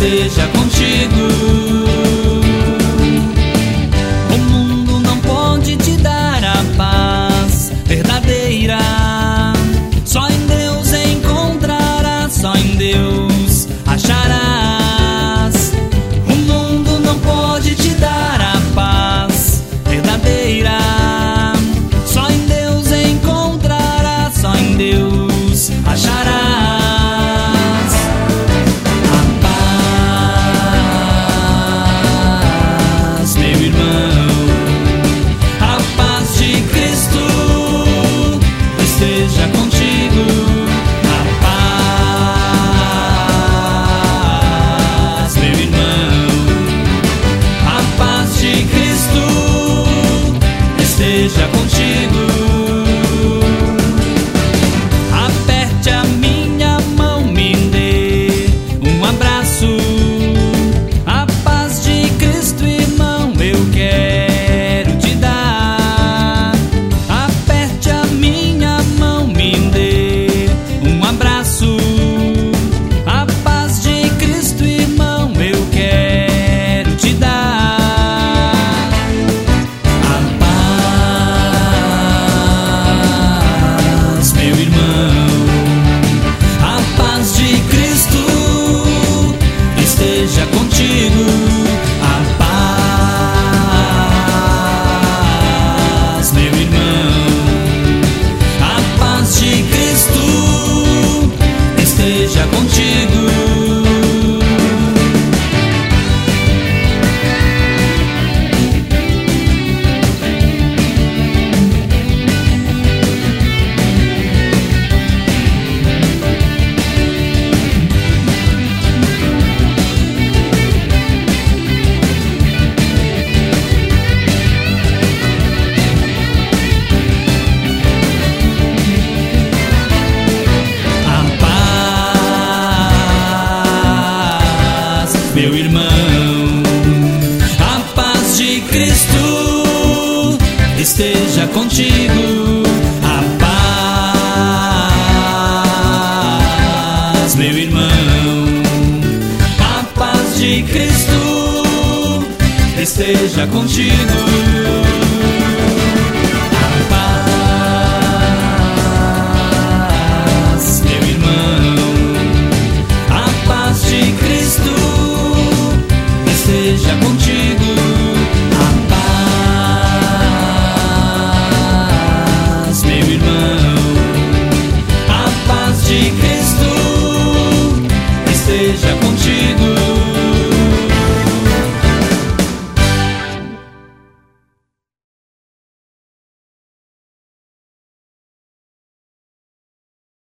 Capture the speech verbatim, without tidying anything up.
esteja contigo. O mundo não pode te dar a paz verdadeira. Só em Deus encontrarás, só em Deus acharás. O mundo não pode te dar a paz verdadeira. Só em Deus encontrarás, só em Deus acharás. Esteja contigo. Aperte a minha mão, me dê um abraço. A paz de Cristo, irmão, eu quero te dar. Aperte a minha mão, me dê um abraço. A paz de Cristo, irmão, eu quero te dar. Esteja contigo, a paz, meu irmão, a paz de Cristo esteja contigo. Meu irmão, a paz de Cristo esteja contigo. A paz, meu irmão, a paz de Cristo esteja contigo. Esteja contigo, a paz, meu irmão, a paz de Cristo esteja contigo.